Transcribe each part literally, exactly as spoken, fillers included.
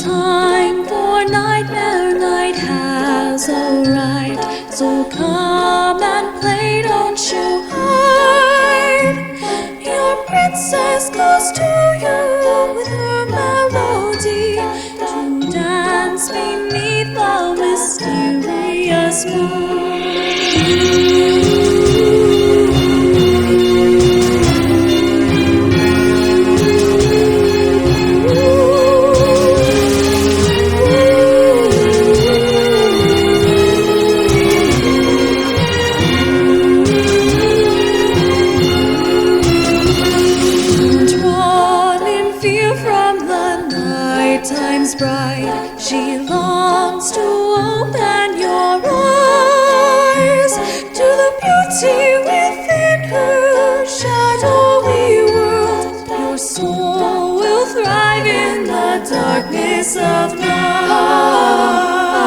time for nightmare night has arrived. So come and play, don't you hide. Your princess goes to you with her melody to dance beneath the mysterious moon. Time's bright, she longs to open your eyes to the beauty within her shadowy world. Your soul will thrive in the darkness of night.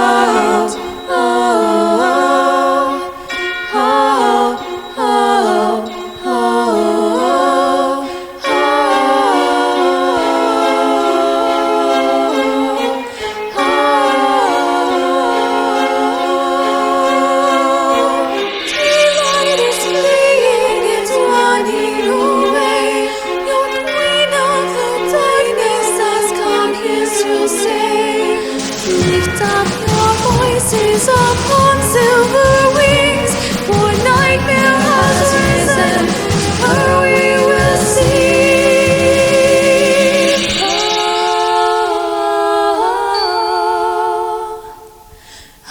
Lift up your voices upon silver wings, for nightmare has risen, her we will sing. Oh,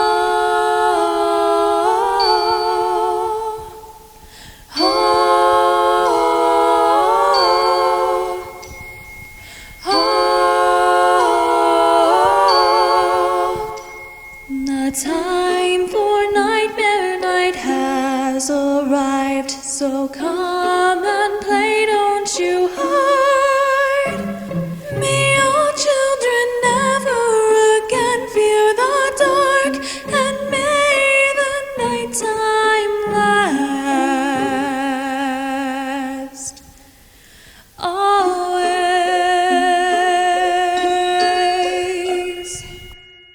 oh, oh, oh. The time for nightmare night has arrived, so come and play, don't you hide.